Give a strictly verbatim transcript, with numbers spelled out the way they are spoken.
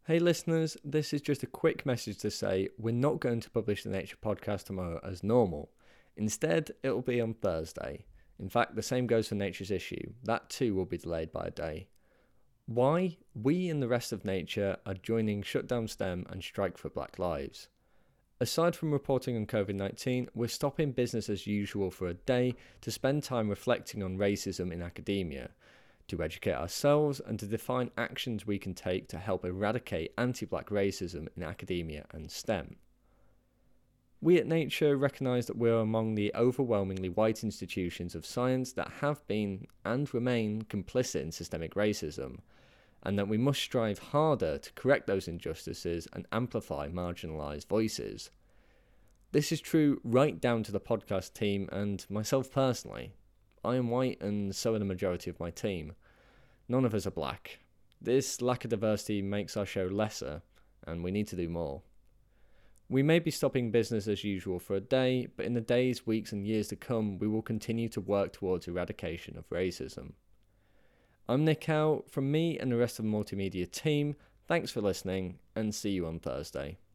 Hey listeners, this is just a quick message to say we're not going to publish the Nature podcast tomorrow as normal. Instead, it'll be on Thursday. In fact, the same goes for Nature's Issue. That too will be delayed by a day. Why? We and the rest of Nature are joining Shutdown STEM and Strike for Black Lives. Aside from reporting on covid nineteen, we're stopping business as usual for a day to spend time reflecting on racism in academia, to educate ourselves and to define actions we can take to help eradicate anti-black racism in academia and STEM. We at Nature recognise that we're among the overwhelmingly white institutions of science that have been and remain complicit in systemic racism, and that we must strive harder to correct those injustices and amplify marginalised voices. This is true right down to the podcast team and myself personally. I am white and so are the majority of my team. None of us are black. This lack of diversity makes our show lesser, and we need to do more. We may be stopping business as usual for a day, but in the days, weeks and years to come, we will continue to work towards eradication of racism. I'm Nick Howe. From me and the rest of the multimedia team, thanks for listening, and see you on Thursday.